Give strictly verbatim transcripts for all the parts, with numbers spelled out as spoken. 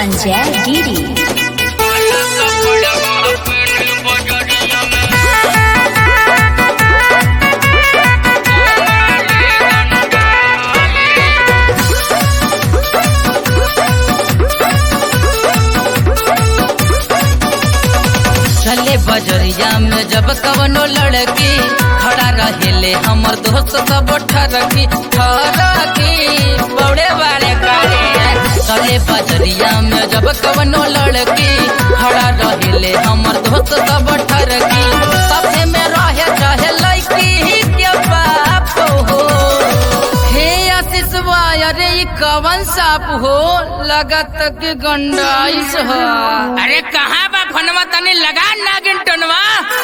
संजय गिरी। चले बजरिया में जब कवनो लड़की खड़ा रहेले हमर दोस्त सब ठरकी ठरकी बड़े बड़े कारे। चले बजरिया में जब कवनो लड़की खड़ा रहेले हमर दोस्त सब ठरकी सबे में रहे चाहे लड़की के बाप हो। हे आशीष अरे ई कवन साप हो लगत के गंडाइस हो। अरे कहाँ बा फनवा तनी लगा नागिन टनवा।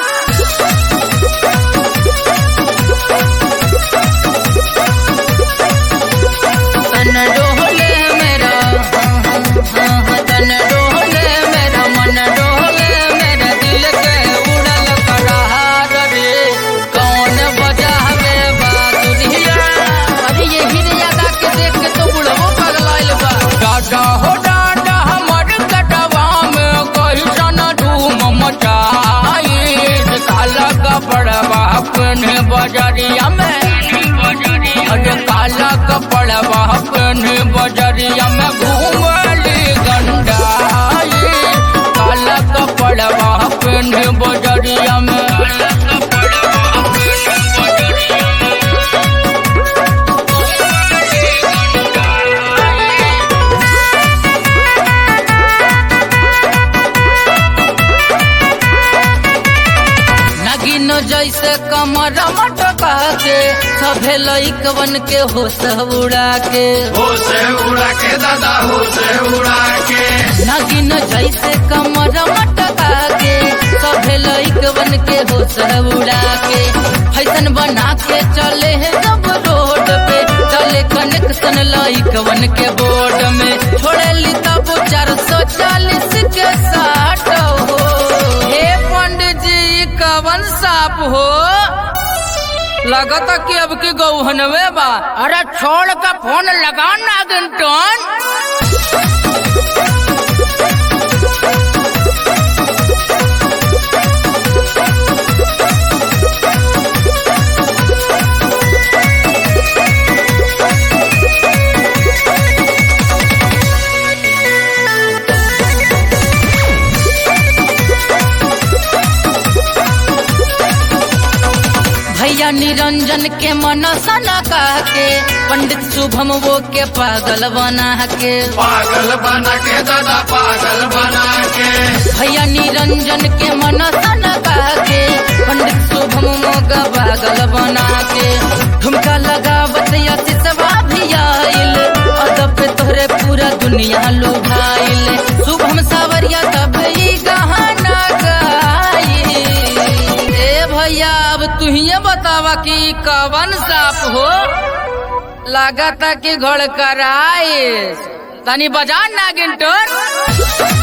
तन डोले मेरा तन डोले मेरा मन डोले मेरा दिल के उड़ल करार रे कौन बजावे बादुरिया। अरे ये हिरिया गा के देख के तो बुढ़वो पगलाइल बा। डाडा हो डाडा हमर कटवा में कैसन धूम मचाई काला कपड़वा अपने बजरिया में। अरे काला कपड़वा अपने बजरिया में घूमली गंडाई काला कपड़वा अपने बजरिया में। नगिन जैसे कमर मटका के सभे लइकवन के होश उड़ा के होश उड़ा के दादा होश उड़ा के। नगिन जैसे कमर मटका के सभे लइकवन के होश उड़ा के फैशन बना के चले हैं जब रोड पे चले कनेक्शन लइकवन के बोर्ड में छोड़े ली तब चार सौ चालीस के साठ हो। हे पंडित जी कवन साप हो लगता कि अब की गौहनवे बा। अरे छोड़ का फोन लगा नागिन टन। भैया निरंजन के मन सना कह के पंडित शुभम वो के पागल बना के पागल बना के दादा पागल बना के। भैया निरंजन के मन सना कह के पंडित शुभम वो का पागल बना के ठुमका लगावत यशिसवा भी आइल अदब पे तोहरे पूरा दुनिया लुभाइल शुभम सावरिया तब ही गहना गाई। ए भैया अब तुहिए बतावा कि कवन साप हो लागता कि घड़ कराए तनी बजा नागिन टोर।